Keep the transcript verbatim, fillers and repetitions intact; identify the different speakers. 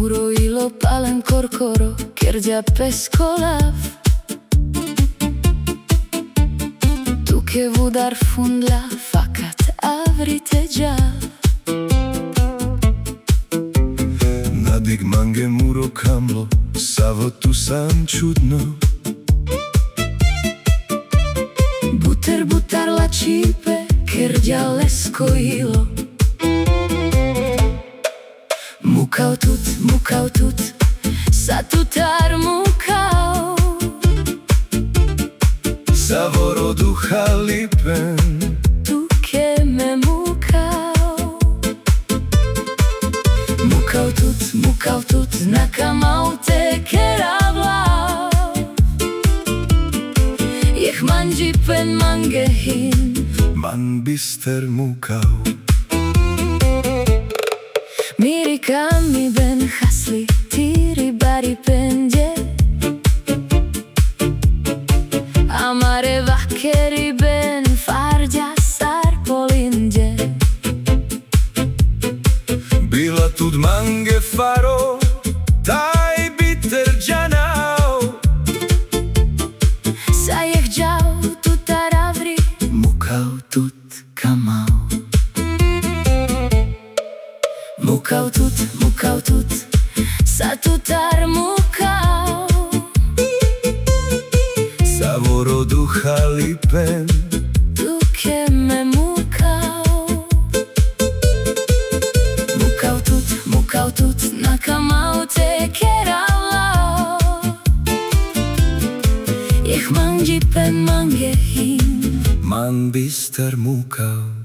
Speaker 1: muro ilo palen corcoro Chergia pescolav Tu che vu dar fund la facat avrite già
Speaker 2: Nadig mange muro kamlo Savo tu sam čudno
Speaker 1: Buter butar la cipe Chergia lesko ilo Mukau tut, mukau tut Sa tutar mukau
Speaker 2: Savoro duha lipen
Speaker 1: Tu che me mukau Mukau tut, mukau tut Nakamau te keravlav Jeh manji pen mangehin
Speaker 2: Man bister mukau
Speaker 1: Miri kami ben hasli Tiri bari penge Amare vakeri ben Farđa sar polinđe
Speaker 2: Bila tud mange faro Taj biter džanao
Speaker 1: Sa jeh džao tutar avri
Speaker 2: Mukau tut kamao
Speaker 1: Mukau tut, mukau tut Sa tutar mukau
Speaker 2: Savoro duha lipen
Speaker 1: Tu che me mukau Mukau tut, mukau tut Nakamau te keravlav Jeh manji pen mangehin
Speaker 2: Man bister mukau